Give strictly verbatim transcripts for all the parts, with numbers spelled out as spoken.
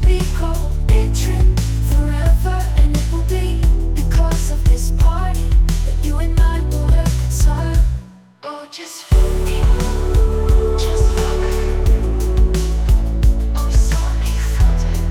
be cold, picturing forever, and it will be because of this party that you and I will reconcile. Oh, just fuck me, just fuck her. Oh, sorry, fuck it.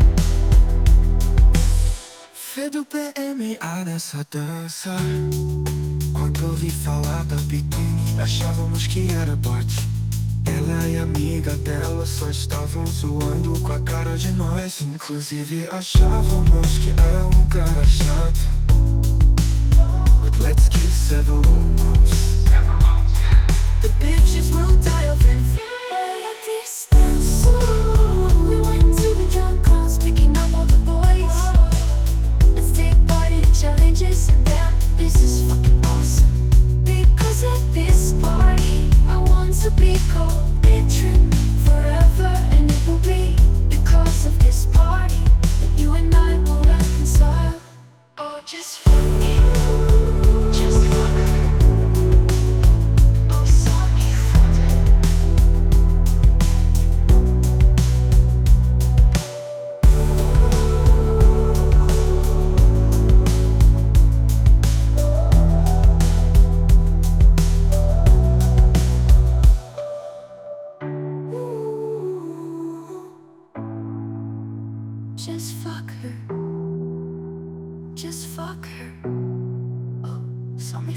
Fedo P M A nessa dança. Quando ouvi falar da biquíni, achávamos que era bote. Ela e a amiga dela só estavam zoando com a cara de nós. Inclusive achávamos que era um cara chato. But let's kiss several months. The bitches will die of infection at this dance. Ooh, we went to the drunk house, picking up all the boys. Let's take part in challenges, and damn, this is fucking awesome. Because at this party, I want to be cold, picturing forever, and it will be because of this party that you and I will reconcile. Oh, just fuck me, just fuck her. Oh, sorry, fuck it. Just fuck her. Just fuck her. Oh, sorry.